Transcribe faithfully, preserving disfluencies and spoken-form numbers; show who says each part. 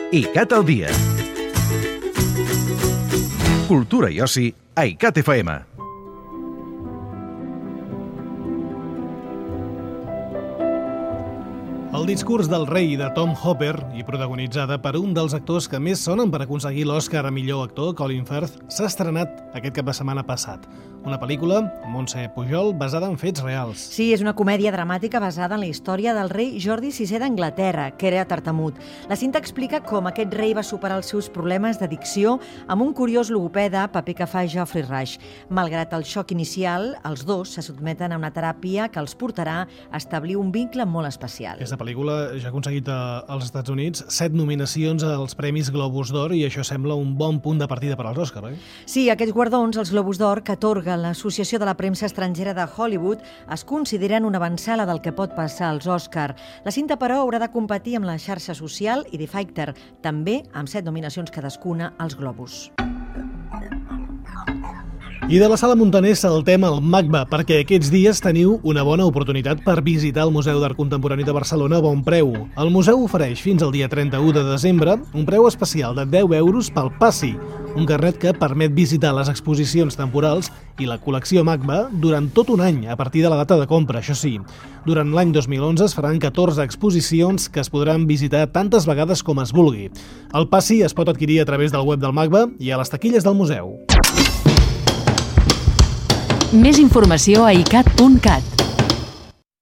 Speaker 1: ICAT al dia. Cultura i oci a ICAT F M.
Speaker 2: El discurs del rei de Tom Hopper, i protagonitzada per un dels actors que més sonen per aconseguir l'Oscar a millor actor, Colin Firth, s'ha estrenat aquest cap de setmana passat. Una pel·lícula, Montse Pujol, basada en fets reals.
Speaker 3: Sí, és una comèdia dramàtica basada en la història del rei Jordi sisè d'Anglaterra, que era tartamut. La cinta explica com aquest rei va superar els seus problemes d'addicció amb un curiós logopeda, paper que fa Geoffrey Rush. Malgrat el xoc inicial, els dos se sotmeten a una teràpia que els portarà a establir un vincle molt especial.
Speaker 2: Aquesta pel·lícula ja ha aconseguit als Estats Units set nominacions als Premis Globus d'Or i això sembla un bon punt de partida per als Oscar, oi?
Speaker 3: Sí, aquests guardons, els Globus d'Or, que atorga l'Associació de la Premsa Estrangera de Hollywood, es consideren una avançada del que pot passar als Oscar. La cinta, però, haurà de competir amb la xarxa social i The Fighter, també amb set nominacions cadascuna als Globus.
Speaker 2: I de la Sala Muntaner saltem al MACBA, perquè aquests dies teniu una bona oportunitat per visitar el Museu d'Art Contemporani de Barcelona a bon preu. El museu ofereix fins al dia trenta-u de desembre un preu especial de deu euros pel passi, un carnet que permet visitar les exposicions temporals i la col·lecció MACBA durant tot un any, a partir de la data de compra, això sí. Durant l'any dos mil onze es faran catorze exposicions que es podran visitar tantes vegades com es vulgui. El passi es pot adquirir a través del web del MACBA i a les taquilles del museu.
Speaker 4: Més informació a icat punt cat.